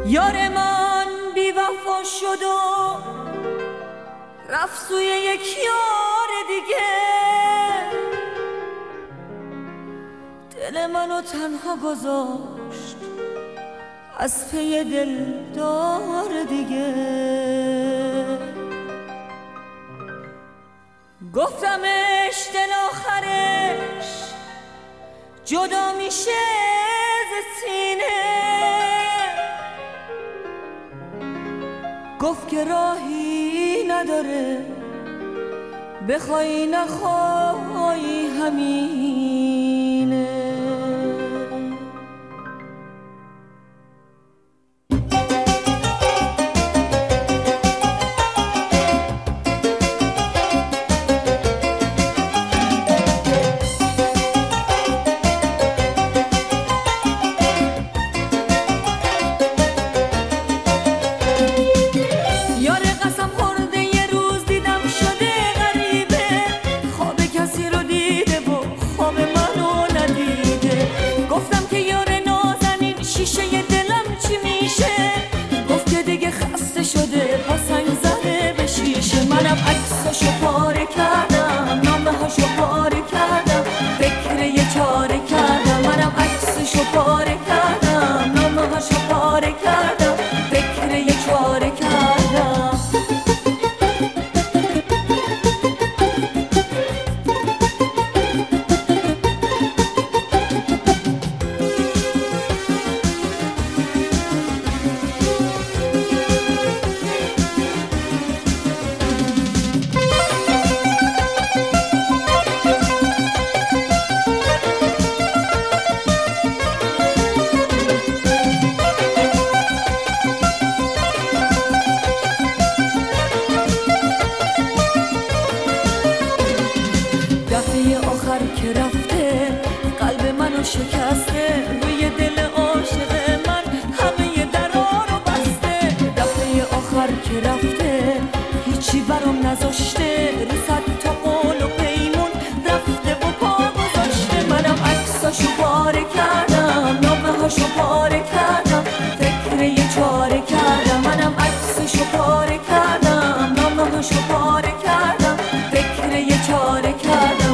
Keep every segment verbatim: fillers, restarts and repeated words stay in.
یار من بی وفا شد و رفت سوی یک یار دیگه، دل منو تنها گذاشت از پی دلدار دیگه. گفتمش دل آخرش جدا میشه ز سینه، گفت که راهی نداره بخوای نخوای همینه. منم عکسشو پاره کردم، نامه هاشو پاره کردم، فکر یه چاره کردم. منم عکسشو پاره کردم، نامه هاشو پاره کردم، فکر یه چاره کردم. که رفته قلب منو شکسته، روی دل عاشق من همه درا رو بسته. دفعه آخر که رفته هیچی برام نذاشته، رو صد تا قول و پیمون رفته و پا گذاشته. منم عکساشو پاره کردم، نامه هاشو پاره کردم، فکر یه چاره کردم. منم عکساشو پاره کردم، نامه هاشو پاره کردم، فکر یه چاره کردم.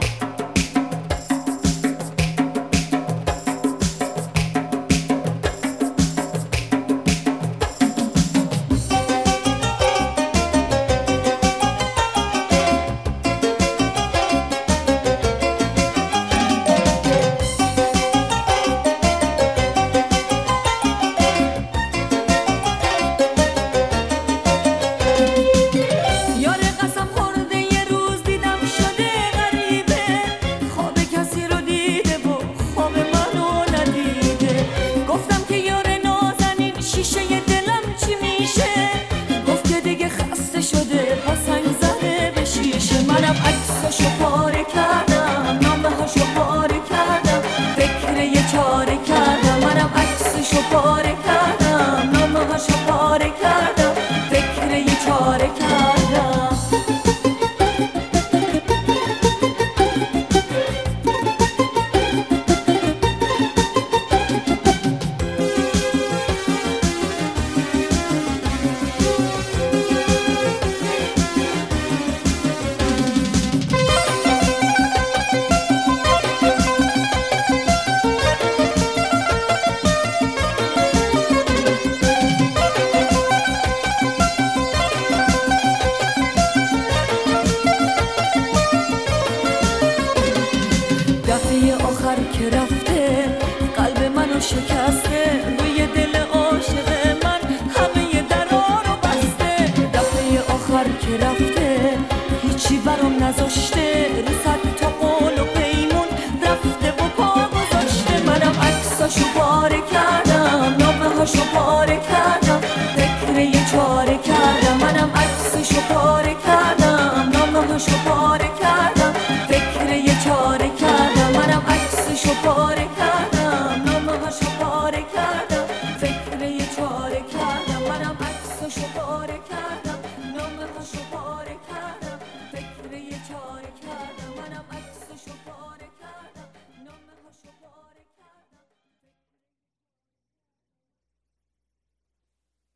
منم عکساشو پاره کردم، نامه هاشو پاره کردم، فکر یه چاره کردم. منم عکساشو پاره کردم، نامه هاشو پاره کردم، فکر یه چاره کردم. دفعه آخر که رفته قلب منو شکسته، روی دل عاشق من همه درا رو بسته. دفعه آخر که رفته هیچی برام نذاشته، رو صد تا قول و پیمون رفته و پا گذاشته. منم عکساشو پاره کردم، نامه هاشو پاره کردم، فکر یه چاره کردم. منم عکساشو پاره کردم، نامه هاشو پاره کردم، فکر یه چاره کردم. منم عکسشو پاره کردم، نامه هاشو پاره کردم، فکر یه چاره کردم. منم عکسشو پاره